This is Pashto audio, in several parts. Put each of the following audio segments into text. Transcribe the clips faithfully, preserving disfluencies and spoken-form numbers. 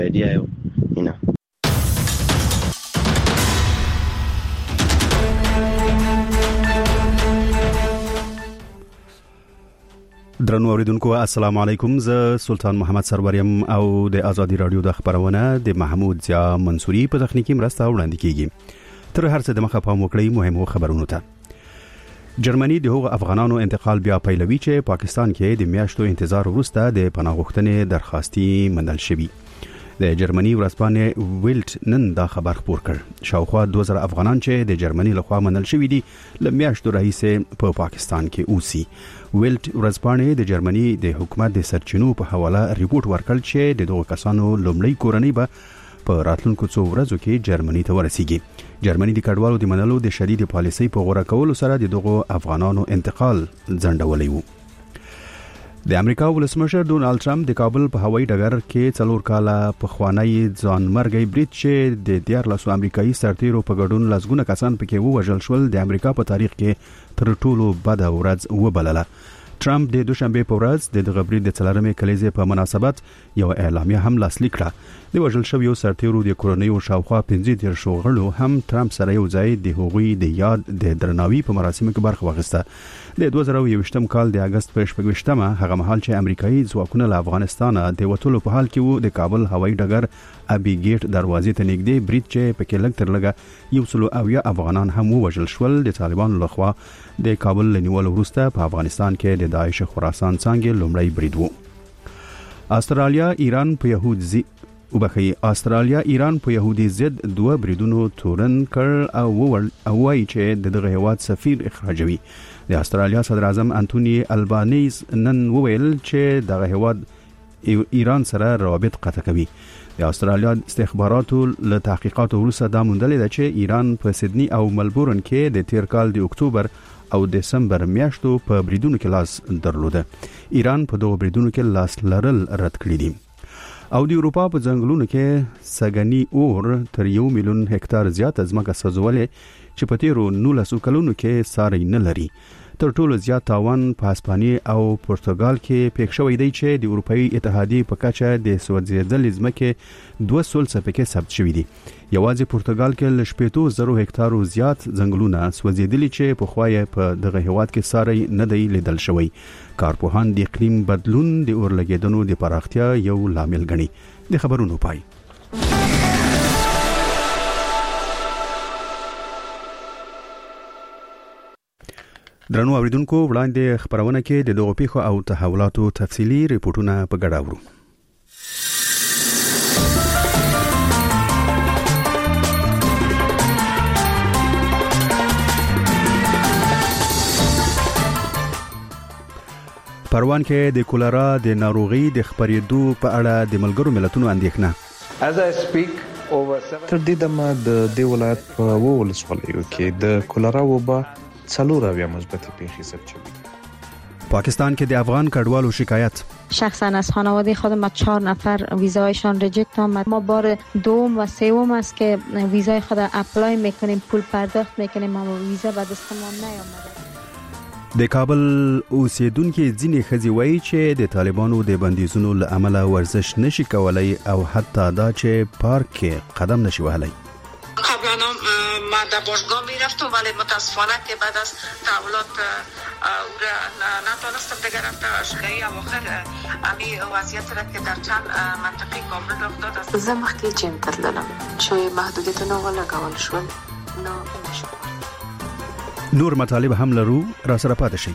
Idea ina درنو اوریدونکو السلام علیکم، زه سلطان محمد سروریم او د آزادی رادیو د خبرونه د محمود ضیا منصوری په تخنیکی مرسته وړاندې کیږي. تر هر څه د مخه پام وکړئ مهمو خبرونو ته. جرمني د هغو افغانانو انتقال بیا پیلوي چې پاکستان کې د میاشتو انتظار وروسته د پناه غوښتنې درخواستي منل شوی. د جرمني ورځپاڼې ویلټ نن دا خبر خپور کړ. شاوخوا دوه زره افغانان چې د جرمني لخوا منل شوی دي له میاشتو راهیسې په پا پاکستان کې اوسي. ویلټ ورځپاڼې د جرمني د حکومت د سرچینو په حواله ریپورت ورکړ چې د دغو کسانو لومړی کورنۍ به په راتلونکو څو ورځو کې جرمني ته ورسیږي. جرمني د کډوالو د منلو د شدید پالیسۍ په غوړه کولو سره د دغو افغانانو انتقال ځنډولی و. د امریکا ولسمشر ډونالد ټرمپ د کابل په هوایي ډګر کې څلور کاله پخوانی ځانمرګي برید چې د دیارلسو امریکایي سرتیرو په ګډون لسګونه کسان پکې ووژل شول د امریکا په تاریخ کې تر ټولو بده ورځ وبلله. ټرمپ د دوشنبه په ورځ د دغه برید د څلورمې کلیزې په مناسبت یو اعلامیه هم لاسلیک کړه. د وژل شویو سرتیرو د کورنیو شاوخوا پنځه دېرش غړو هم ټرمپ سره یو ځای د هغوی د یاد د درناوي په مراسمو کې برخه واخیسته. د دوه زره یوویشتم کال د اگست په شپږویشتمه هغه مهال چې امریکایي ځواکونه له افغانستان د وټولو په حال کې وو د کابل هوایي ډګر ابي ګیټ دروازې ته نږدې برید چې پکې لږ تر لږه یو سلو اویا افغانان هم وژل شول د طالبانو لخوا د کابل لنیول وروسته په افغانستان کې د داعش خراسان څنګه لومړی برید وو. استرالیا ایران په يهود زی وبخي استرالیا ایران په يهودي ضد دوه بریدونو تورن کړ او ول او وايي چې دغه هیواد سفیر اخراجوي. د استرالیا صدر اعظم انټونی البانیز نن وویل چې دغه هیواد ایران سره روابط قطع کوي. د استرالیا استخباراتو له تحقیقاتو وروسته دا موندل دي چې ایران په سیدنی او ملبورن کې د تیر کال د اکتوبر او دسمبر میاشتو په بریدونو کې لاس درلوده. ایران په دغه بریدونو کې لاس لرل رد کړی دي. او د اروپا په ځنګلونو کې سګنی اور تر یو میلیون هکتار زیات ځمکه سوځولې چې په تیرو نولسو کلونو کې ساری نه لري. تر ټولو زیات تاوان په هسپانیا او پرتګال کې پېښ شوی دی چې د اروپאי اتحادیې په کچه د سوځېدلې ځمکې دوه سل څپکې ثبت شوې دي. یوازې پرتګال کې ل شپږ زره هکتارو زیات ځنګلونه سوځېدلي چې په خوایه په دغه هیواد کې ساری نه دی لیدل شوی. کارپوهان د اقلیم بدلون د اورلګیدنو د پراختیا یو لامل ګڼي. د خبرونو پای درنو اوریدونکو وړاندې خبرونه کې د دغو پیښو او تحولاتو تفصیلی ریپورتونه په ګډه اورو. پروان کې د کولرا د ناروغي د خبرېدو په اړه د ملګرو ملتونو اندېښنه. تر دې دمه د دې ولایت په ولسوالیو کې د کولرا وبا څلور اویا مثبت پیښې ثبت شوې. پاکستان کې د افغان کډوالو شکایت. شخصا از خانواده خودم چهار نفر ویزایشان ریجکت آمد. ما بار دوم و سوم است که ویزای خود اپلای میکنیم، پول پرداخت میکنیم اما ویزا به دستمان نیامده. د کابل اوسیدونکو ځینې ښځې وایي چې د طالبانو د بندیزونو له امله ورزش نشي کولای او حتی دا چې پارک کې قدم نشي وهلای. قبلا ما در باشگاه می رفتم ولی متاسفانه که بعد از تحولات او را نتونستم دیگر رفته اشغایی اواخر امی وضعیت را که در چند منطقه کابل رخ داد است. زه مخکې جیم ته تللم چې محدودیتونه ولګول شول نو نشم. نور مطالب هم لرو، را سره پاتې شئ.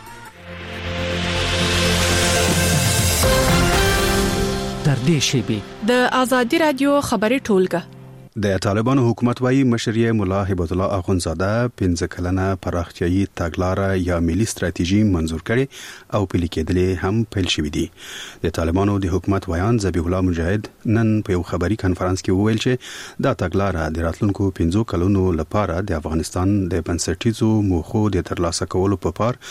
در دې شیبې د آزادی رادیو خبري ټولګه. د طالبانو حکومت وايي مشر مولا هبت الله اخونزاده پنځه کلنه پراختیايي تګلارې یا ملي ستراتیژي منظور کړي او پلي کېدلې هم پیل شوې دي. د طالبانو د حکومت ویان ذبیح الله مجاهد نن په یو خبري کانفرنس کې وویل چې دا تګلارې د راتلونکو پنځو کلونو لپاره د افغانستان د بنسټیزو موخو د ترلاسه کولو په پار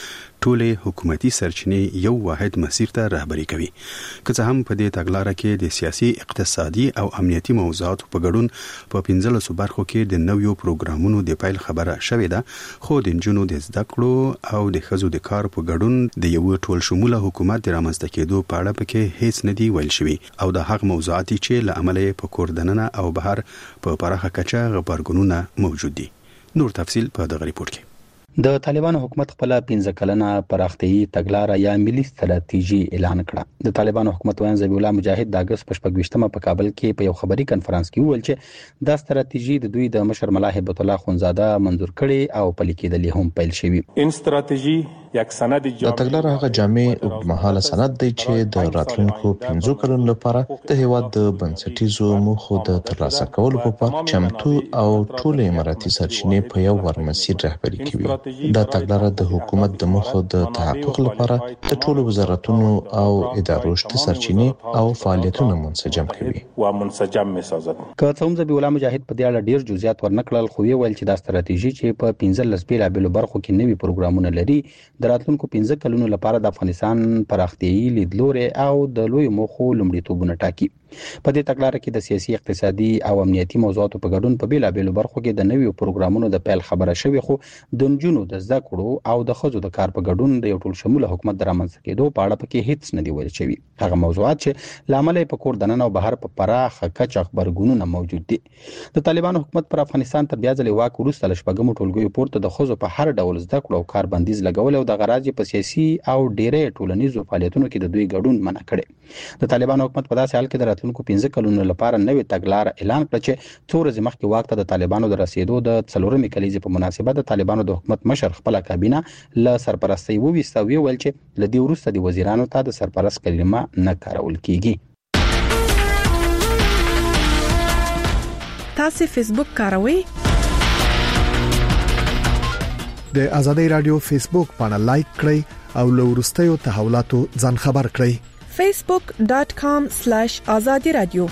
ټولې حکومتي سرچینې یو واحد مسیر ته رهبري کوي. که څه هم په دې تګلاره کې د سیاسي، اقتصادي او امنیتي موضوعاتو په ګډون په پنځلسو برخو کې د نویو پروګرامونو د پیل خبره شوې ده، خو د نجونو د زده کړو او د ښځو د کار په ګډون د یو ټول شموله حکومت د رامنځته کېدو په اړه پکې هیڅ نه دی ویل شوی او د هغه موضوعات چې له عمله په کور دننه او بهر په پراخه کچه غبرګونونه موجود دي. نور تفصيل په دغه ریپورت کې. د طالبانو حکومت خپل پنځه کلنه پراختیايي تګلارې یا ملي ستراتیژي اعلان کړه. د طالبانو حکومت وایي ذبیح الله مجاهد د اگست په شپږ په کابل کې په یو خبري کانفرنس کې وویل چې دا ستراتیژي د دوی د مشر ملا هیبت الله خونزاده منظور کړي او پلي کېدلې هم پیل شوی. این ستراتیژي یک سند د تګلارې هغه جامع اوږدمهاله سند دی چې د راتلونکو پنځو کلونو لپاره د هیواد د بنسټیزو موخو د ترلاسه کولو لپاره چمتو او ټول اماراتي سرچینې په یو ور مسیر رهبري کوي. دا تګلاره د حکومت د موخو د تحقق لپاره د ټولو وزارتونو او ادارو شته سرچینې او فعالیتونه منسجم کوي او منسجم میسازد. که څوم ذبیح الله مجاهد په دې اړه ډیر جزئیات ورنکړل، خو یې ویل چې دا ستراتیژي چې په پنځلس بیلابېلو برخو کې نوي پروګرامونه لري د راتلونکو پنځه کلونو لپاره د افغانستان پراختیايي لیدلوري او د لوی موخو لومړیتوبونه ټاکي. په دې تګلاره کې د سیاسي، اقتصادي او امنیتي موضوعاتو په ګډون په بیلابېلو برخو کې د نویو پروګرامونو د پیل خبره شوې، خو د نجونو د زده کړو او د ښځو د کار په ګډون د یو ټول شموله حکومت د رامنځته کېدو په اړه پکې هیڅ نه دی ویل شوی. هغه موضوعات چې لامل په کور دننه او بهر په پراخه کچه خبرګونونه موجود دي. د طالبانو حکومت پر افغانستان تر بیا ځلې واک وروسته له شپږمو ټولګیو پورته د ښځو په هر ډول زده کړو او کار بندیز لګول او د غراض په سیاسي او ډېرې ټولنیزو فعالیتونو کې د دوی ګډون منع کړي. د طالبانو حکومت په داسې حال کې د راتلونکو پنځه کلونو لپاره نوې تګلارې اعلان کړه چې څو ورځې مخکې واک ته د طالبانو د رسیدو د څلورمې کلیزې په مناسبت د طالبانو د حکومت مشر خپل کابینه له سرپرستۍ وویسته او ویل چې له دې وروسته د وزیرانو ته د سرپرست کلمه نه کارول کیږي. تاسو فیسبوک کاروئ؟ د ازادي رادیو فیسبوک باندې لایک کړئ او له وروستیو تحولاتو ځان خبر کړئ. facebook dot com slash azadi radio.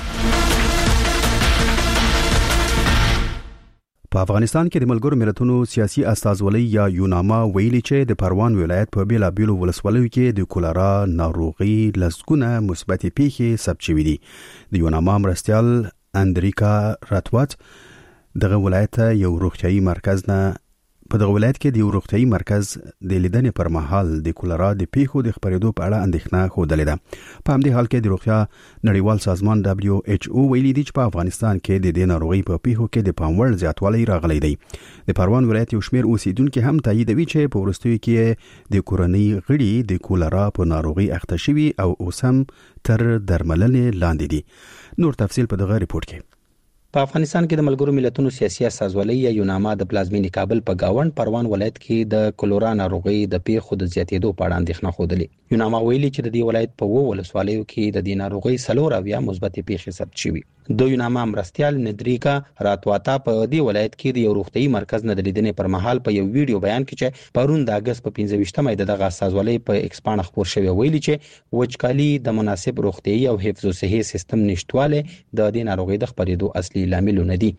په افغانستان کې د ملګرو ملتونو سیاسي استازولۍ یا یوناما ویلي چې د پروان ولایت په بیلابېلو ولسوالیو کې د کولرا ناروغي لسګونه مثبت پیښې ثبت شوې دي. د یوناما مرستیال اندریکا راتوات دغه ولایت یو روغتيایي مرکز نه په دغه ولایت کې د یو روغتيایي مرکز د لیدنې پر مهال د کولرا د پیښو د خپرېدو په اړه اندېښنه خوده ده. په همدې حال کې د روغتیا نړیوال سازمان دبليو ایچ او ویلي دی چې په افغانستان کې د دې ناروغي په پیښو کې د پاموړ زیاتوالی راغلی دی. د پروان ولایت یو شمېر اوسیدونکو هم تاییدوي چې په وروستیو کې د کورنۍ غړي د کولرا په ناروغي اخته شوي او اوس هم تر درملنې لاندې دي. نور تفصيل په دغه ریپورت کې. په افغانستان کې د ملګرو ملتونو سیاسي استازولۍ یا یوناما د پلازمینې کابل په گاوند پروان ولایت کې د کولرا ناروغي د پیښو د زیاتېدو په اړه اندېښنه خوده. یوناما ویلي چې د دې ولایت په وو ولسوالیو کې د دې ناروغي څلور اویا مثبت پیښې ثبت شوي. د یوناما مرستیال ندریکا راتواتا په دې ولایت کې د یو روغتيایي مرکز نه د لیدنې پر مهال په یو ویډیو بیان کې چې پرون د اگست په پنځه ویشتمه د دغه استازولۍ په ایکس باندې خبر شوی ویلي چې وچکالي د مناسب روغتيایي او حفظ او صحي سیستم نشټواله د دې ناروغي د خپرېدو اصلي لاملونه دي.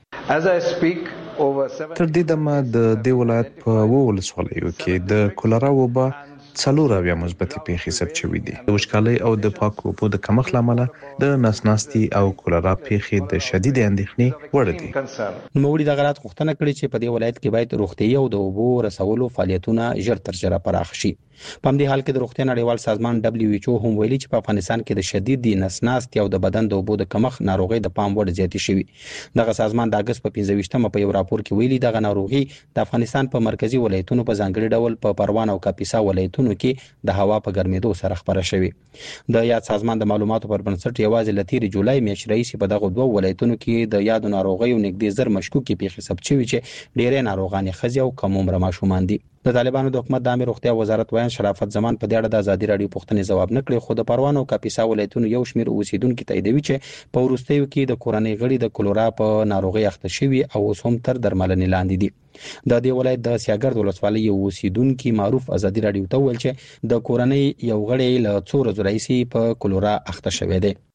تر دې دمه د دې ولایت په وو ولسوالیو کې د کولرا وبا څلور اویا مثبت پیښې ثبت شوې دي. د وچکالۍ او د پاکو اوبو د کمښت لامل د نسناستي او کولرا پیښې د شدید اندېښنې وړ دي. نوموړي د غلط غوښتنه کړې چې په دې ولایت کې باید روغتيایي او د اوبو رسولو فعالیتونه ژر تر ژره پراخ شي. په همدې حال کې د روغتیا نړیوال سازمان دبليو ایچ او هم ویلي چې په افغانستان کې د شدید نسناستي او د بدن د اوبو د کمښت ناروغي د پام وړ زیاتې شوې. دغه سازمان د اگست په پنځه ویشتمه په یو راپور کې ویلي دغه ناروغي د افغانستان په مرکزی ولایتونو په ځانګړي ډول په پروان او کاپیسا ولایتونو کې د هوا په ګرمېدو سره خبره شوې. د یاد سازمان د معلوماتو پر بنسټ یوازې له تیر جولای میاشتې راهیسې په دغه دوه ولایتونو کې د یاد ناروغیو نږدې زر مشکوکې پیښې ثبت شوې چې ډېرې ناروغانې ښځې او کم عمره ماشومان دي. د طالبانو د حکومت د عامه روغتیا وزارت وایي شرافت زمان په دې اړه د ازادي رادیو پوښتنې ځواب نه کړي، خو د پروان او کاپیسا ولایتونو یو شمېر اوسیدونکو تاییدوي چې په وروستیو کې د کورنۍ غړي د کولرا په ناروغي اخته شوي او اوس هم تر درملنې لاندې دي. د دې ولایت د سیاګرد ولسوالۍ یو اوسیدونکو معروف ازادي رادیو ته ویل چې د کورنۍ یو غړی له څو ورځې راهیسې په کولرا اخته شوی دی.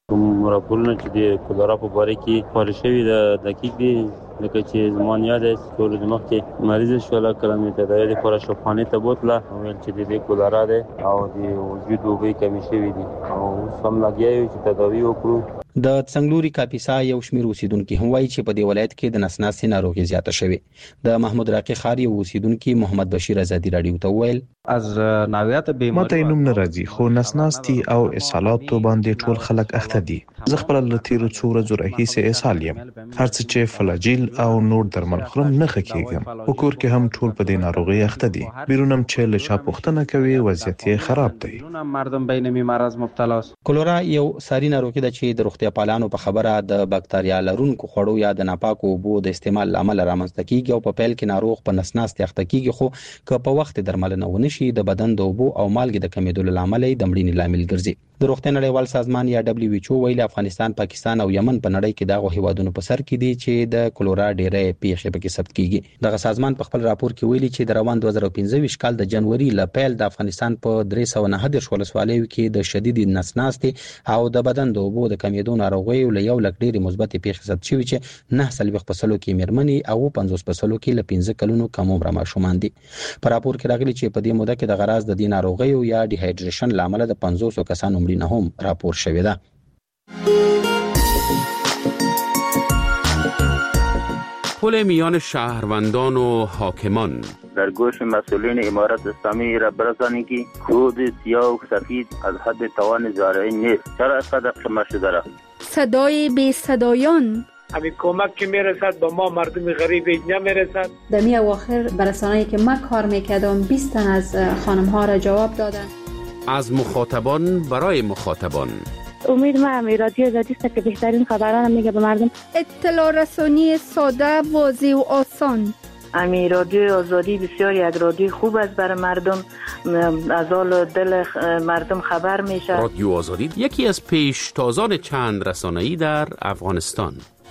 کوم راپورونه چې د کولرا په باره کې خپاره شوي د دقیق دي، لکه چې زمان یاد است ټول د مخکې مریض شول کلمې تداوی لپاره شفاخانه ته بوتله او ویل چې د دې کولرا ده او د وجود اوبه کمی شوي دي او سم لګیایو چې تداوی وکړو. د څنګلوري کاپیسا یو شمېر اوسیدونکو هم وایي چې په دې ولایت کې د نسناسي ناروغي زیاته شوې. د محمود راقي خار یو اوسیدونکو محمد بشیر آزادی رادیو ته ویل از ناویات بیماری ماته نوم نه راځي خو نسناستي او اسهالاتو باندې ټول خلک اخته دي. زه خپل لتیرو څو ورځې راهیسې اسهال یم، هرڅه چې فلاجیل او نور درمل خورم نه خکېږم. په کور کې هم ټول په دې ناروغي اخته دي. بیرونم چې له چا پوښتنه کوي وضعیت یې خراب دی. مردم بین می مرض مبتلا است. کولرا یو ساري ناروغي ده چې د روغتیا پالانو په خبره د بکتریا لرونکو خوړو یا د ناپاکو اوبو د استعمال لامل رامنځته کیږي او په پیل کې ناروغ په نسناست اخته کیږي، خو که په وخت درملنه ونشي د بدن د اوبو او مالګې د کمیدو لامل د مړینې لامل ګرځي. د روغتیا نړیوال سازمان یا دبليو ایچ او ویلي افغانستان، پاکستان او یمن په نړۍ کې دغه هیوادونو په سر کې دي چې د کولرا ډېرې پیښې پکې ثبت کیږي. دغه سازمان په خپل راپور کې ویلي چې د روان دوه زره پنځه کال د جنوري ل پیل د افغانستان په درې سوه نهه دېرش ولسوالیو کې د شدید نسناستي او د بدن د اوبو د کمیدو ناروغیو له یو لک ډېرې مثبتې پیښې ثبت شوي چې نه سلويخ فصلو کې میرمنې او پنځوس فصلو کې له پنځه کلونو کم عمره ماشومان دي. په راپور کې راغلي چې په دې موده کې د غراز د دې ناروغیو یا ډي هایډریشن لامل د پنځوس کسانو مړینه هم راپور شوې ده. پل میان شهروندان و حاکمان در گوش مسئولین امارت اسلامی را برسانید که خود سیاه و سفید از حد توان زارعی نیست. چرا اینقدر خمه شده را؟ صدای بی صدایان همین کمک که میرسد به ما مردم غریب نمیرسد. در می اواخر برسانه‌ای که من کار میکردم بیست تن از خانم ها را جواب دادن. از مخاطبان برای مخاطبان. امید ما هم رادیو آزادی است که بهترین خبران میگه به مردم. اطلاع رسانی ساده، واضح و آسان. امی رادیو آزادی بسیار یک رادیو خوب است برای مردم، از حال دل مردم خبر میشه. رادیو آزادی یکی از پیشتازان چند رسانه‌ای در افغانستان.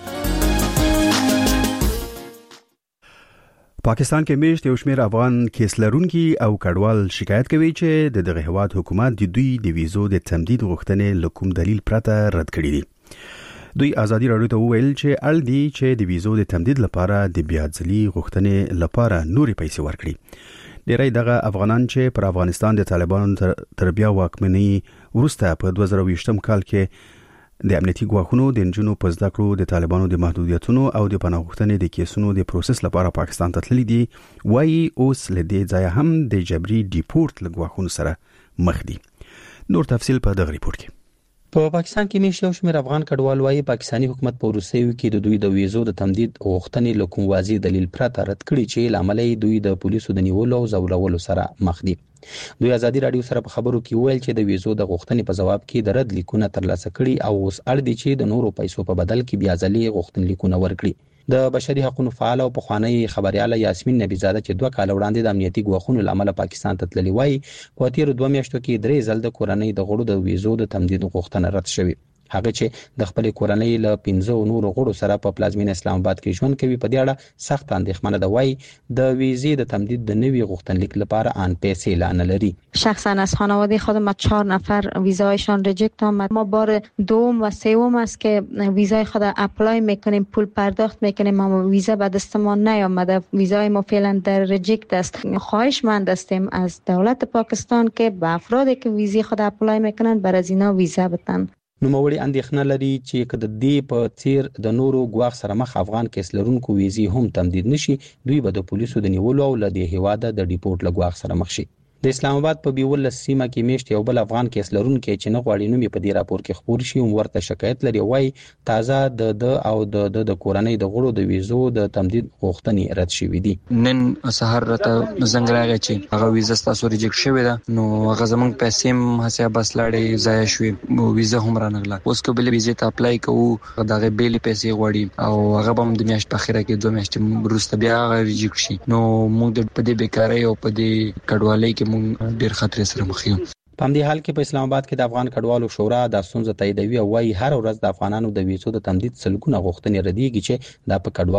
پاکستان کې میشت یو شمېر افغان کیس لرونکي او کډوال شکایت کوي چې د دغه هیواد حکومت د دوی د ویزو د تمدید غوښتنې له کوم دلیل پرته رد کړې دي. دوی آزادي راډیو ته وویل چې اړ دي چې د ویزو د تمدید لپاره د بیا ځلي غوښتنې لپاره نورې پیسې ورکړي. ډېری دغه افغانان چې پر افغانستان د طالبانو تر بیا واکمنۍ وروسته په دوه زره ویشتم کال کې د امنیتي ګواښونو د انجونو په زده کړو د طالبانو د محدودیتونو او د پناه غوښتنې د کیسونو د پروسس لپاره پاکستان ته تللي دي، وایي اوس له دې ځایه هم د جبري ډیپورت له ګواښونو سره مخ دي. نور تفصیل په دغه ریپورت کې. په پاکستان کې میشت یو شمېر افغان کډوال وایي پاکستاني حکومت په وروستیو کې د دوی د ویزو د تمدید غوښتنې له کوم واضح دلیل پرته رد کړي چې لامل یې دوی د پولیسو د نیولو او ځورولو سره مخ دي. دوی آزادي راډیو سره په خبرو کې ویل چې د ویزو د غوښتنې په جواب کې د رد لیکونه ترلاسه کړي او اوس اړ دي چې د نورو پیسو په بدل کې بیا ځلې غوښتنلیکونه ورکړي. د بشري حقوقو فعال او پخوانی خبرياله یاسمین نبیزاده چې دوه کال وړاندې د امنیتي ګواښونو لامل پاکستان ته تللی وای، په تیر دوه میاشتو کې درې ځل د کورنۍ د غړو د ویزو د تمدید غوښتنه رد شوې. هغه چې د خپل کورنۍ له پنځو نورو غړو سره په پلازمین اسلام آباد کې ژوند کوي په دې اړه سخت اندېښمنه ده. وای د ویزې د تمدید د نوي غوښتنلیک لپاره آن پیسې لانه لري. شخصا از خانواده خود ما چهار نفر ویزایشان ریجکت آمد. ما بار دوم و سوم است که ویزای خود اپلای میکنیم، پول پرداخت میکنیم، اما ویزا به دست ما نیامده. ویزای ما فعلا در ریجکت است. خواهشمند هستیم از دولت پاکستان که به افرادی که ویزای خود اپلای میکنن بر از اینا ویزا بدن. نوموړي اندېښنه لري چې که د دې په څیر د نورو ګواښ سره مخ افغان کیس لرونکو ویزې هم تمدید نشي، دوی به د پولیسو د نیولو او له دې هیواده د ډیپورت له ګواښ سره مخ شي. د اسلام آباد په بیول سیمه کې میشت یو بل افغان کیس لرونکي چې نه غواړي نوم یې په دې راپور کې خبر شي هم ورته شکایت لري. وای تازه د د او د د کورنۍ د غړو د ویزو د تمدید غوښتنې رد شوې دي. نن سحر راته زنګ راغی چې هغه ویزه تاسو ریجکټ شوې ده، نو هغه زمونږ پیسې هم حساب بس لاړې ضایع شوې، ویزه هم رانغله. اوس کو بل ویزه ته اپلای کوو دغه بیل پیسې غواړي او هغه هم د میاشت په اخره کې دوه میاشتې وروسته بیا ریجکټ شي. نو موږ په دې بیکارۍ او په دې کډوالۍ کې ډیر خطر سره مخ یو. په همدې حال کې په اسلام آباد کې د افغان کډوالو شورا د ستونزې تاییدوي او وايي هر ورځ د افغانانو د ویزو د تمدید سلګونه غوښتنې ردیږي چې د په کډوالو سخت فشار راوړي. د دې شورا مسول میون علمي افغان ازادي راډیو ته وویل، په پاکستان کې د افغان کډوالو د ویزو د تمدید غوښتنې د افغانستان د امنیتي ګواښونو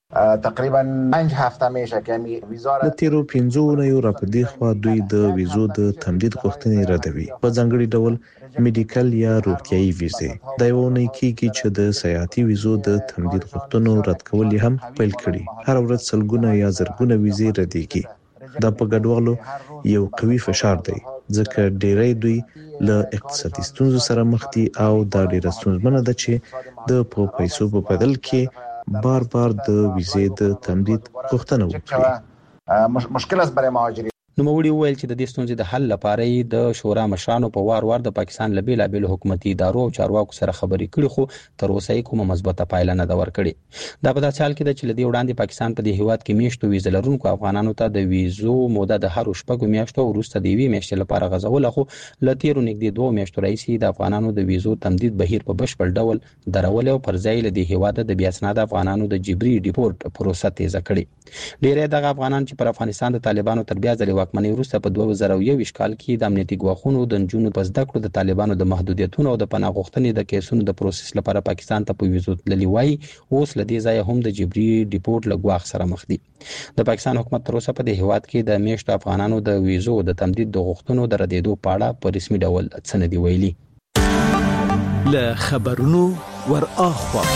تقریبا پنج هفته میشه که می وزارت د تیرو پنځو اونیو راپدې خوا دوی د ویزو د تمدید غوښتنې ردوي په ځانګړي ډول میډیکل یا روغتيایي ویزې دا یو نه کیږي چې د سیاحتي ویزو د تمدید غوښتنو رد کول هم پیل کړي هر ورځ سلګونه یا زرګونه ویزې ردېږي دا په ګډوالو یو قوي فشار دی ځکه ډېری دوی له اقتصادي ستونزو سره مخ دي او دا ډېره ستونزمنه ده چې د په پیسو په بدل کې بار بار د ویزې د تمدید غوښتنه وکړي مشکل است برای مهاجرین نوموړي وویل چې د دې ستونزې د حل لپاره د شورا مشرانو په وار وار د پاکستان له بیلابېلو حکومتي ادارو او چارواکو سره خبرې کړې خو تر اوسه یې کومه مثبته پایله نه ده ورکړې دا په داسې حال کې ده چې له دې وړاندې پاکستان په دې هیواد کې میاشتو ویزه لرونکو افغانانو ته د ویزو موده د هر شپږو میاشتو وروسته د یوې میاشتې لپاره غځوله خو له تیرو نږدې دوه میاشتو راهیسې د افغانانو د ویزو تمدید بهیر په بشپړ ډول درول او پر ځای له دې هیواده د بیا اسناد افغانانو د جبري ډیپورټ پروسه تیزه کړې ډېری دغه افغانان چې پر افغانستان د طالبانو تر بیا ځلې واکمنۍ وروسته په دوه زره یو کال کې د امنیتي ګواښونو د نجونو په زده کړو د طالبانو د محدودیتونو او د پناه غوښتنې د کیسونو د پروسس لپاره پاکستان ته په ویزو تللي وای اوس له دې ځایه هم د جبري ډیپورټ له ګواښ سره مخ دي د پاکستان حکومت تر اوسه په دې هیواد کې د میشتو افغانانو د ویزو د تمدید د غوښتنو د ردېدو په اړه په رسمي ډول څه نه دي ویلي له خبرونو ور اخوا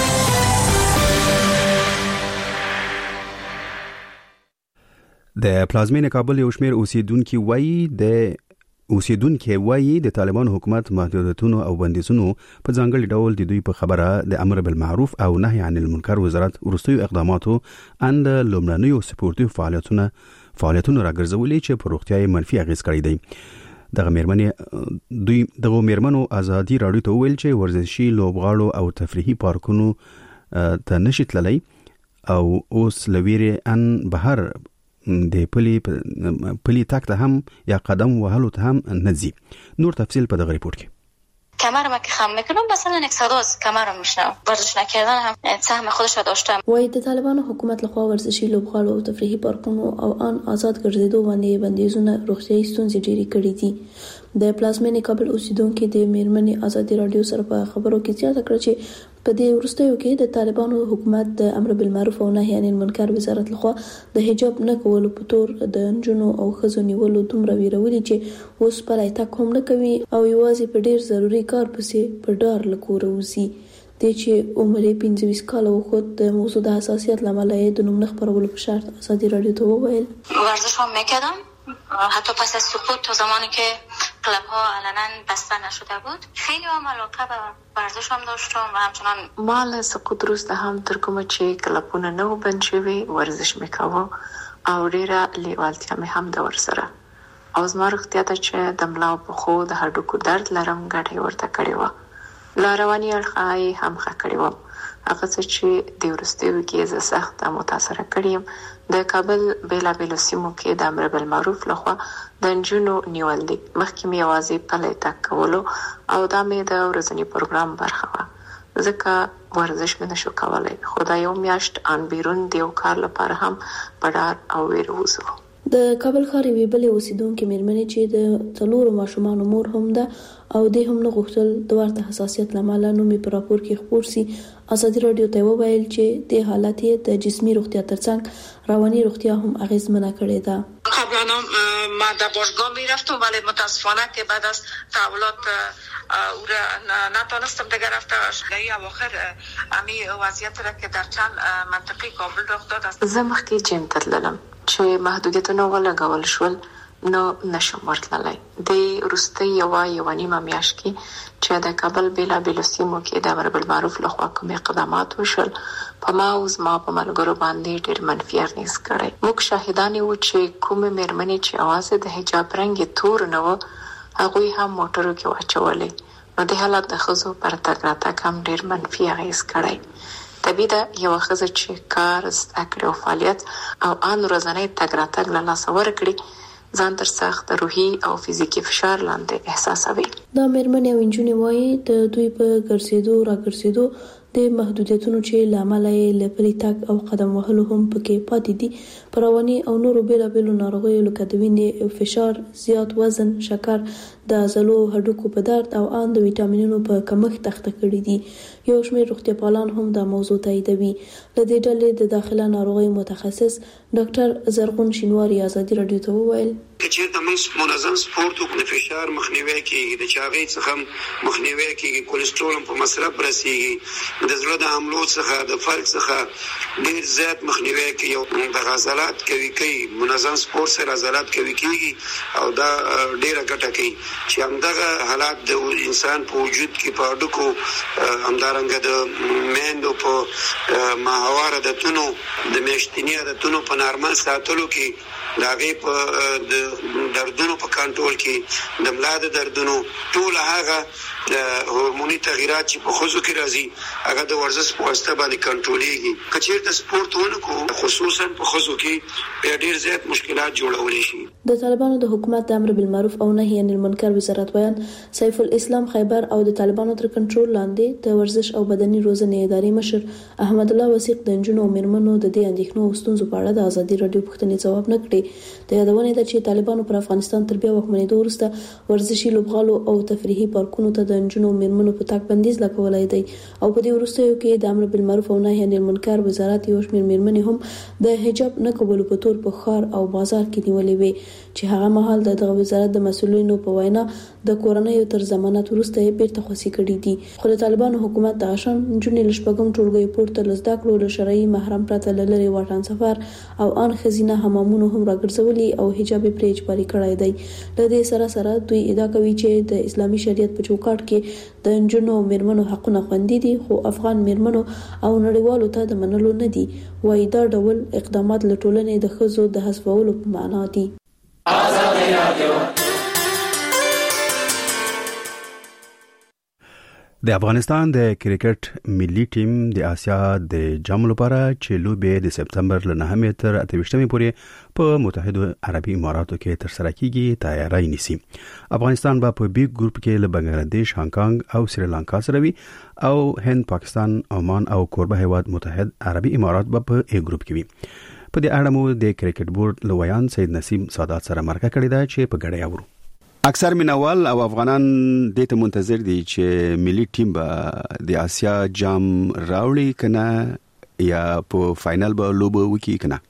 د پلازمین کابل یو شمېر اوسیدونکو وایي د اوسیدونکو وایي د طالبان حکومت محدودیتونو او بندیزونو په ځانګړي ډول د دوی په خبره د امر بالمعروف او نهي عن المنکر وزارت ورستیو اقداماتو اند لومړنیو سپورتي فعالیتونو فعالیتونو راګرځولې چې په روغتیاي منفي اغیز کړی دی دغه میرمنې دوی دغه میرمنو ازادي راډیو ته ویل چې ورزشي لوبغاړو او تفریحي پارکونو ته نشي تللی او اوس لویری ان بهر د پلی پلی تاک ته هم یا قدم وهلو ته هم نزی نور تفصیل په دغه ریپورت کې کمرم که خم میکنم مثلا اکسادوز کمرم میشنم ورزش نکردن هم سهم خودش را داشتم وای د طالبانو حکومت لخوا ورزشي لوبغاړو او تفریحي پارکونو او ان آزاد ګرځېدو باندې بندیزونه روغتیايي ستونزې ډېرې کړې دي د پلازمینې کابل اوسیدونکو د میرمنې ازادي رادیو سره په خبرو کې زیاته کړ چې په دې وروستیو کې د طالبانو حکومت د امر بالمعروف او نهي عن المنکر وزارت لخوا د حجاب نه کولو په تور د نجونو او ښځو نیولو دومره ویرولي چې اوس پلی تګ هم نه کوي او یوازې په ډېر ضروري کار پسې په ډار له کوره وځي د چې عمر یې پنځه ویشت کاله وخت د موضوع د حساسیت له امله یې د نوم نه خپرولو په شرط ازادي رادیو ته وویل ورزش هم میکردم حتی پس از سقوط تا زمانی که کلب ها علنا بسته نشده بود خیلی هم علاقه به ورزش هم داشتم و همچنان مال سقوط روسته هم تر کومه چې کلبونه نو بند شوي ورزش میکاوه او ډیره لیوالتیا مې هم د ورسره او زما روغتیا ته چې د ملا په خو د هډوکو درد لرم ګټه ورته کړې وه لا رواني اړخه هم ښه کړې وم هغه څه چې د وروستیو کې زه سخت متاثره کړم د کابل بیلابېلو سیمو کې د امر بالمعروف لخوا د نجونو نیول دي مخکې مې یوازې پلی تګ کولو او دا مې د ورځني پروګرام برخه وه ځکه ورزش مې نشو کولی خو دا یو میاشت ان بیرون د یو کار لپاره هم په ډار او ویر وځو د کابل ښار یوې بلې اوسیدونکې میرمنې چې د څلورو ماشومانو مور هم ده او دې هم نه غوښتل د ورته حساسیت له امله نوم یې په راپور کې خپور سي ازادي رادیو ته وویل چې د حالت یې د جسمي روغتیا ترڅنګ رواني روغتیا هم اغیزمنه کړې ده قبلا ما در باشگاه میرفتم ولی متاسفانه که بعد از تحولات او را نتونستم دیگر رفته ای اواخر امی وضعیت را که در چند منطقه کابل رخ داد است زه مخکې جیم ته تللم چې محدودیتونه ولګول شول نو نشم ورتللی د وروستۍ یوه یوه نیمه میاشت کې چې د کابل بیلابېلو سیمو کې د امر بالمعروف لخوا کوم اقدامات وشول په ما او زما په ملګرو باندې ډېر منفي اغېز کړی موږ شاهدان یو چې کومې میرمنې چې یوازې د حجاب رنګ یې تور نه و هغوی هم موټرو کې واچولې نو د حالت د ښځو پر تګ راتګ هم ډېر منفي اغېز کړی طبیعي ده یوه ښځه چې کار زده کړي او فعالیت او ان ورځنی تګ راتګ له لاسه ورکړي ځان تر سخت روحي او فزیکي فشار لاندې احساسوي دا میرمنې او نجونې وایي د دوی په ګرځېدو راګرځېدو د محدودیتونو چې لامل یې لپاره تک او قدم وهلو هم پکې پاتې دي. پرواني او نورو بیلابیلو ناروغیو لکه د وینې فشار، زیات وزن، شکر، د عضلو هډوکو په درد او ان د ویټامینونو په کمښت اخته کړي دي. یو شمېر روغتیاپالان هم دا موضوع تاییدوي. له دې ډلې د داخله ناروغیو متخصص ډاکټر زرغون شینواری ازادي رادیو ته وویل چې د موږ منظم سپورت وکړو فشار مخنیوي کیږي، د چاغۍ څخه مخنیوي کیږي، کولیسټرول په مصرف رسیږي، د زړه د حملو څخه د فرق څخه ډیر زیات مخنیوي کوي او د عضلات کوي کوي منظم سپورت سره عضلات کوي کیږي او دا ډیره ګټه کوي چې همدغه حالات د انسان په وجود کې په اډوکو همدارنګه د میندو په ماهواره د تونو د میاشتنی د تونو په نارمل ساتلو کې دا غي په د دردونو په کنټرول کې د ملا د دردونو ټول هغه هورموني تغیرات چې په خوځو کې راځي هغه د ورزش په واسطه باندې کنټرولېږي. کچېرته سپورت ونکو خصوصا په خوځو کې ډېر زیات مشکلات جوړولې شي. د طالبانو د حکومت د امر بالمعروف او نهي عن المنکر وزارت بیان سیف الاسلام خیبر او د طالبانو تر کنټرول لاندې د ورزش او بدني روزنې ادارې مشر احمد الله وثیق د نجونو او میرمنو د دې اندېښنو او ستونزو په اړه د ازادي رادیو پوښتنې ځواب نه کړي. د یادونه ده چې طالبانو پر افغانستان تر بیا واکمنېدو وروسته ورزشي لوبغالو او تفریحي پارکونو ته د نجونو او میرمنو په تګ بندیز لګولای دی او په دې وروستیو کې د امر بالمعروف او نهي عن المنکر وزارت یو شمېر میرمنې هم د حجاب نه قبول په تور په ښار او بازار کې نیولې وي چې هغه مهال د وزارت د مسؤلینو په وینا د کورنۍ تر ضمانت وروسته یې بیرته خوسي کړي دي. خو د طالبانو حکومت د عشان نجونې لشپږم ټولګي پورته لزدا کړو له شرعي محرم پرته لری واټن سفر او ان خزینه حمامونو هم راګرځولي او حجاب پرې اجباري کړای دی. د دې سره سره دوی ادعا کوي چې د اسلامي شریعت په چوکاټ کې د نجونو او میرمنو حقونه خوندي دي خو افغان میرمنو او نړیوالو ته د منلو نه دي. وایي دا ډول اقدامات له ټولنې د ښځو د حذفولو په معنا دي. د افغانستان د کرکټ ملي ټیم د آسیا د جام لپاره چې لوبې د سپتمبر له نهمې تر اتهشتمې پورې په متحده عربي اماراتو کې ترسره کیږي تیاری نیسي. افغانستان به په بي ګروپ کې له بنگلاديش، هانګ کانګ او سریلانکا سره وي او هند، پاکستان، عمان او کوربه هیواد متحده عربي امارات به په ای ګروپ کې وي. په دې اړه مو د کرکټ بورډ لویان سید نسیم سادات سره مرکه کړې ده چې په ګډه یاورو. اکثر مینوال او افغانان د ته منتظر دي چې ملي ټیم به د آسیا جام راوړي کنه یا په فائنل به لوب وکي کنه.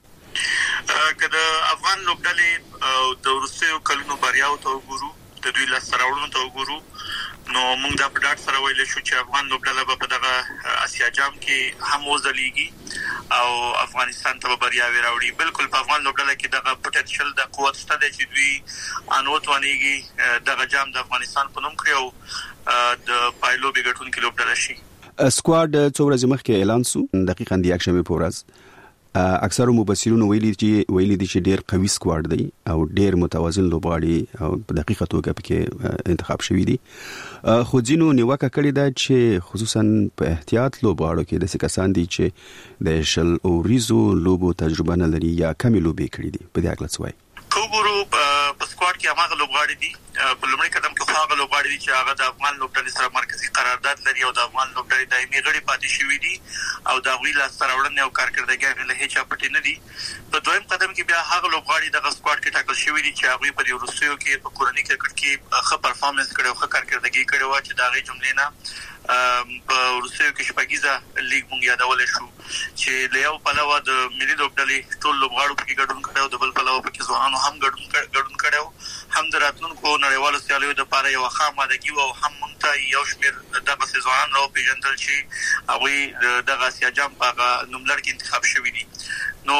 کله افغان لوبډلې او د روسیو کلونو بریاو ته وګورو، د دوی لاس راوړنو ته وګورو، نو موږ د پډاټ سره ویل شو چې افغان لوبډله به په دغه آسیا جام کې هم وځلېږي او افغانستان ته بریاوي راوړي. بالکل په افغان لوبډله کې دغه پټنشل د قوت شته چې دوی انوت ونیږي دغه جام د افغانستان په نوم کړی او د پایلو بګټون کې لوبډله شي. سکواډ څو ورځې مخکې اعلان شو، دقیقاً د یکشنبه په ورځ. اکثر مبصرون ویلي چې ویلي دي چې ډېر قوي سکواډ دی او ډېر متوازن لوبغاړي او په دقیقه توګه پکې انتخاب شوی دي. خو ځینو نیوکه کړې ده چې خصوصا په احتیاط لوبغاړو کې د کسان دي چې د شل اوریزو لوبو تجربه نه لري یا کمی لوبې کړې دي. په دې اړه څه وایي؟ کوګورو په سکواډ کې هغه لوبغاړي دي په لومړي قدم کې هغه لوبغاړي دي چې هغه د افغان لوبډلې سره مرکزی قرارداد لري او د افغان لوبډلې دایمي غړي پاتې شوی دي او د غوی لاس راوړنې او کارکړدګي له هیڅ پټې نه دي. په دویم قدم کې بیا هغه لوبغاړي د سکواډ کې ټاکل شوی دي چې هغه په روسیو کې په کورنۍ کرکټ کې ښه پرفارمنس کړو، ښه کارکړدګي کړو چې دا غي جملې نه په روسیو کې شپږیزه لیګ مونږ یادول شو چې له یو پلوه د ملي لوبډلې ټول لوبغاړو په ګډون کړو، د بل پلوه په کې ځوانانو هم ګډون ګډون کړو، هم د راتلونکو نړیوالو سیالیو لپاره یو ښه آمادګي او هم مونږ ته یو شمېر دغه ځوانان راو پیژندل چې هغه دغه آسیا جام په نوملړ کې انتخاب شوی دي. نو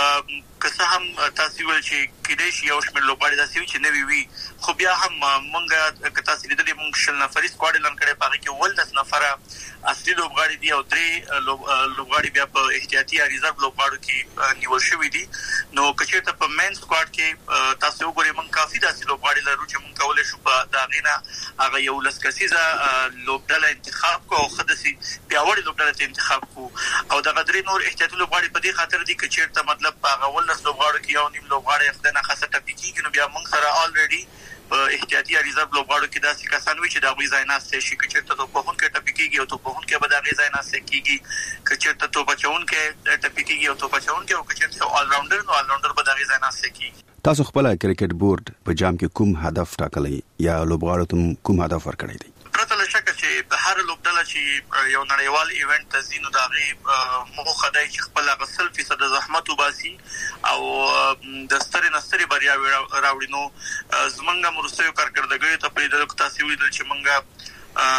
که څه هم تاسو ول چې کېدای شي یو شمېر لوبغاړي داسې چې نوي وي، خو بیا هم مونږ که تاسو لیدلې مونږ شل نفري سکواډ اعلان کړی، په هغه کې ولس نفره اصلي لوبغاړي دي او درې لوبغاړي بیا په احتیاطي یا ریزرو لوبغاړو کې نیول شوي دي. نو که چېرته په مین سکواډ کې تاسو وګورئ مونږ کافي داسې لوبغاړي لرو چې مونږ کولی شو په د هغې نه هغه یولس کسیزه لوبډله انتخاب کړو او ښه داسې پیاوړې لوبډله ته انتخاب کړو او دغه درې نور احتیاطي لوبغاړي په دې خاطر دي که چېرته مطلب په هغه ولس لوبغاړو کې یو نیم لوبغاړی خدای ناخواسته ټپي کېږي نو بیا مونږ سره الریډي په احتیاطي ریزرو لوبغاړو کې داسې کسان وي چې د غوي ځایناسته شي کې چیرته ته په هون کې ټپکیږي او ته په هون کې به د غوي ځایناسته کیږي چې چیرته ته بچون کې ټپکیږي او ته بچون کې او چیرته آل راونډر نو آل راونډر به د غوي ځایناسته کیږي. تاسو خپل کرکټ بورډ په جام کې کوم هدف ټاکلی یا لوبغاړو ته کوم هدف ورکړی دی؟ پرته له شکه چې هر لوبډله چې یو نړیوال ایونت ته ځي نو د هغې موخه دی چې خپل هغه سل فیصد زحمت وباسي او د سترې نه سترې بریاوې راوړي. نو زمونږ وروستیو کارکردګیو ته پرېږدل که تاسې ولیدل چې موږ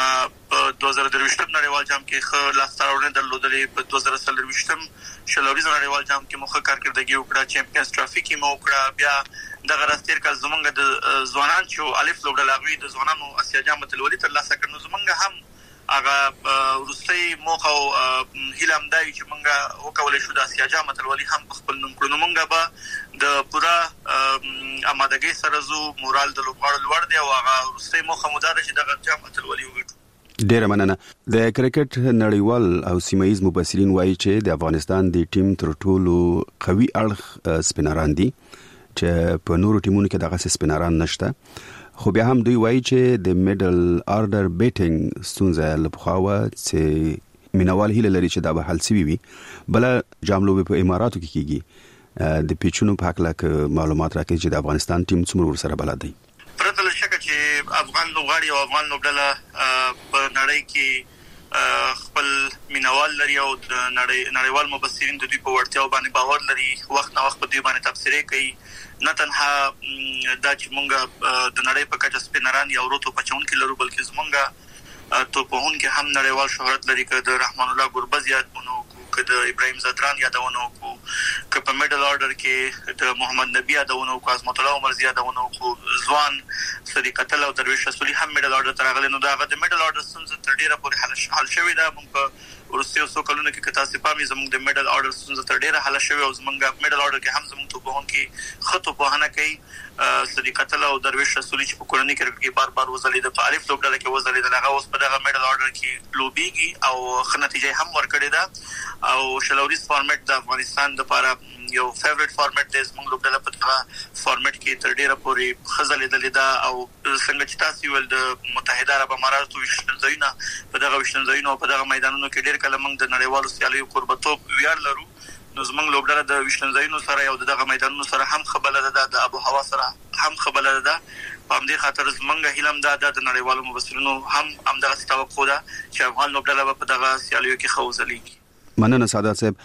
په دوه زره درویشتم نړیوال جام کې ښه لاسته راوړنې درلودلې، په دوه زره څلرویشتم شل اوريزه نړیوال جام کې مو ښه کارکردګي وکړه، چمپیونز ټرافي کې مو وکړه، بیا دغه راستیر کال زمونږ د ځوانان چې الف لوبډله هغوی د ځوانانو اسیا جام اتلولي ترلاسه کړ. نو زمونږ هم هغه وروستۍ موخه او هیله همدا وي چې موږ وکولی شو د اسیا جام اتلولي هم په خپل نوم کړو. نو موږ به د پوره امادګۍ سره زو، مورال د لوبغاړو لوړ دی او هغه وروستۍ موخه مو دا ده چې دغه جام اتلولي وګټو. ډیره مننه. د کرکټ نړیوال او سیمایي مبصرین وایي چې د افغانستان د ټیم تر ټولو قوي اړخ سپینران دي چې په نورو ټیمونو کې دغه سپینران نشته، خو بیا هم دوی وایي چې د میډل آرډر بیټینګ ستونزه لپاره چې مینوال هیله لري چې دا به حل شي وي. بل جام لوبي په اماراتو کې کیږي، د پیچونو په حق لکه معلومات راکړي چې د افغانستان ټیم څومره ورسره بلد دی. پرته له شکه چې افغان لوبغاړي او افغان لوبډله په نړۍ کې خپل مینوال لري او د نړۍ نړیوال مبصرین د دوی په وړتیاو باندې باور لري، وخت نه وخت په دوی باندې تبصرې کوي. نه تنها دا چې مونږ د نړۍ په کچه سپینران یا ورو توپ اچونکي لرو، بلکې زمونږ توپوهونکي هم نړیوال شهرت لري، که د رحمان الله ګربز یادونه وکړو، که د ابراهیم زدران یادونه وکړو، که په میډل آرډر کې د محمد نبی یادونه وکړو، عظمت الله عمرزي یادونه وکړو، ځوان صدیق اتل او درویش رسولي هم میډل آرډر ته راغلي. نو دا هغه د میډل آرډر ستونزه تر ډیره پورې حل شوې ده. موږ په وروستیو څو کلونو کې که تاسې پام وي زموږ د میډل آرډر ستونزه تر ډیره حل شوې او زموږ میډل آرډر کې هم زموږ توپوهونکي ښه توپوهنه کوي. صدیق اتل او درویش رسولي چې په کورنۍ کرکټ کې بار بار وځلېده، په الف لوبډله کې وځلېدل، هغه اوس په دغه میډل آرډر کې لوبېږي او ښه نتیجه هم ورکړې ده. او شل اوريز فارمیټ د افغانستان لپاره یو فیوریټ فارمیټ دی. زموږ لوبډله په دغه فارمیټ کې تر ډیره پورې ښه ځلېدلې ده او څنګه چې تاسې ویل د متحده عرب اماراتو ویشتنځایونه په دغه ویشتنځایونو او په دغه میدانونو کې ډېر کله موږ د نړیوالو سیالیو کوربتوب ویاړ لرو. نو زموږ لوبډله د ویشتنځایونو سره او د دغه میدانونو سره هم ښه بلده ده، د آب و هوا سره هم ښه بلده ده. په همدې خاطر زموږ هیله هم دا ده د نړیوالو مبصرینو هم همدغسې توقع ده چې افغان لوبډله به په دغه سیالیو کې ښه وځلېږي. مننه سعادت صاحب.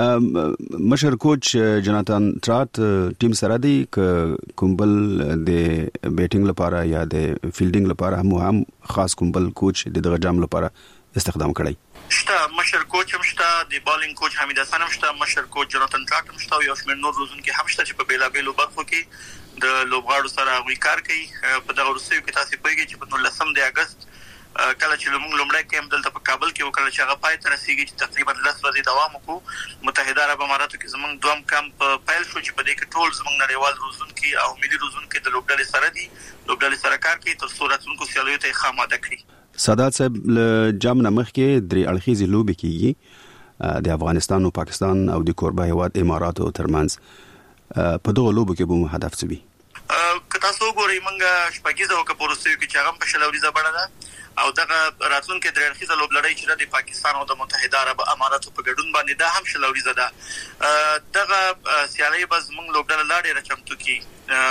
مشر کوچ جناتان ټرات ټیم سره دی ک کومبل د بیټینګ لپاره یا د فیلډینګ لپاره هم هم خاص کومبل کوچ د دغه جام لپاره استخدام کړی شته. مشر کوچ هم شته، د بالینګ کوچ حمید حسن هم شته، مشر کوچ جناتان ټرات هم شته او یو شمېر نور روزونکي هم شته چې په بیلابیلو برخو کې د لوبغاړو سره هغوی کار کوي. په دغه وروستیو کې تاسې پوهېږئ چې په نولسم د اګست کله چې موږ لومړی کیمپ دلته په کابل کې وکړل چې هغه پای ته رسیږي چې تقریبا لس ورځې دوام وکړو. متحده عرب اماراتو کې زموږ دوم کمپ پیل شو چې په دې کې ټول زموږ نړیوال روزونکي او ملي روزونکي د لوبډلې سره دي، لوبډلې سره کار کوي تر څو راتلونکو سیالیو ته یې ښه آماده کړي. سادات صاحب، له جام نه مخکې درې اړخیزې لوبې کېږي د افغانستان او پاکستان او د کوربه هیواد اماراتو ترمنځ. په دغه لوبو کې به مو هدف څه وي؟ که تاسو وګورئ موږ شپږیزه وکړه په وروستیو کې چې هغه هم په شل اوريزه بڼه ده او دغه راتلونکې درې اړخیزه لوبلړۍ چې د پاکستان او د متحده عرب اماراتو په ګډون باندې دا هم شل اوريزه ده. دغه سیالۍ به زموږ لوبډله لا ډېره چمتو کړي.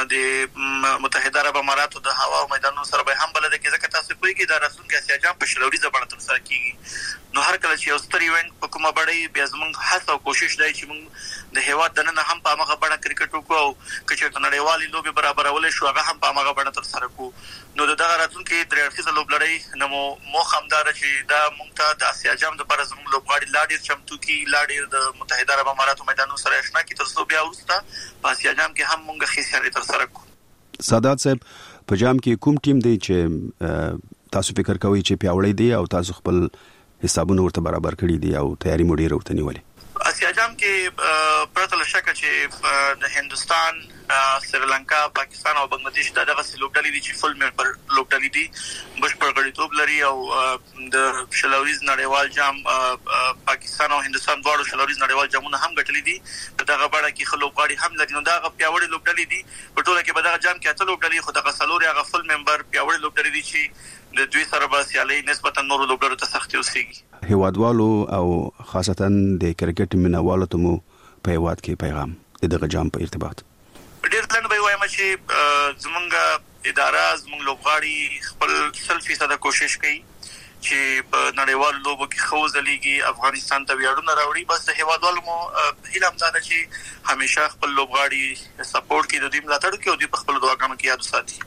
د متحده عرب اماراتو د هوا او میدانونو سره به هم بلده کړي، ځکه تاسو پوهېږئ دا راتلونکی اسیا جام په شل اوريزه بڼه ترسره کېږي. نو هر کله چې یو ستر ایونټ په کومه بڼه وي بیا زموږ هڅه او کوشش دی چې موږ د هېواد دننه هم په همغه بڼه کرکټ وکړو او که چېرته نړیوالې لوبې برابرولی شو هغه هم په همغه بڼه ترسره کړو. نو د دغه راتلونکې درې اړخیزه لوبلړۍ نه مو موخه همدا ده چې دا موږ ته د اسیا جام دپاره زموږ لوبغاړي لا ډېر چمتو کړي، لا ډېر د متحده عرب اماراتو میدانونو سره اشنا کړي تر څو بیا وروسته په اسیا جام کې هم موږ ښې سیالۍ ترسره کړو. سادات صاحب، په جام کې کوم ټیم دی چې تاسو فکر کوئ چې پیاوړی دی او تاسو خپل حسابونه ورته برابر کړي دي او تیاری مو ډېره ورته نیولې؟ اسیا جام کې پرته له شکه چې د هندوستان سریلانکا، پاکستان او بنگلاديش دا دغه لوبډلې دي چې فل ممبر لوبډلې دي، بشپړ غړیتوب لري او د شلوریز نړیوال جام پاکستان او هندستان دواړو شلوریز نړیوال جامونه هم ګټلې دي. دغه بڑا کې خلوبغاړي هم لري، نو دغه پیاوړي لوبډلې دي. په ټوله کې به دغه جام کې اته لوبډلې، خو دغه سلور هغه فل ممبر پیاوړي لوبډلې دي چې د دوی سره به سیالي نسبتا نورو لوبډلو ته سختي اوسېږي. هیوادوالو او خاصتا د کرکټ مینوالو ته مو په هیواد کې پیغام دغه جام په ارتباط ډېر لاندې به وایم چې زمونږ اداره زمونږ لوبغاړي خپل سل فیصد کوشش کوي چې په نړیوالو لوبو کې خو ځلیږي، افغانستان ته ویاړونه راوړي. بس د هیوادوالو مو هیله هم ده چې همیشه خپل لوبغاړي سپورټ کوي، د دوی ملاتړ کوي او دوی په خپل دعاګانو کې یاد ساتي.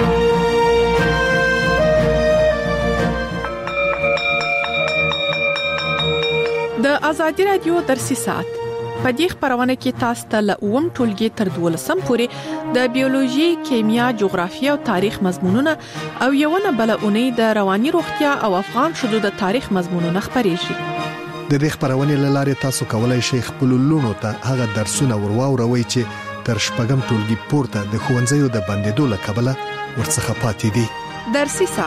د ازادي رادیو درسي ساعت په دې خبرونه کې تاسو ته له اووم ټولګي تر دولسم پورې د بیولوژي، کیمیا، جغرافیه او تاریخ مضمونونه او یو نه بل اونۍ د رواني روغتیا او افغان شذو د تاریخ مضمونونه خبرېږي. د دې خبرونه لاره تاسو کولای شئ خپل لونو ته هغه درسونه ورواوروي چې تر شپږم ټولګي پورته د ښوونځیو د بندیدو لکبله ورڅخه پاتې دي. درسي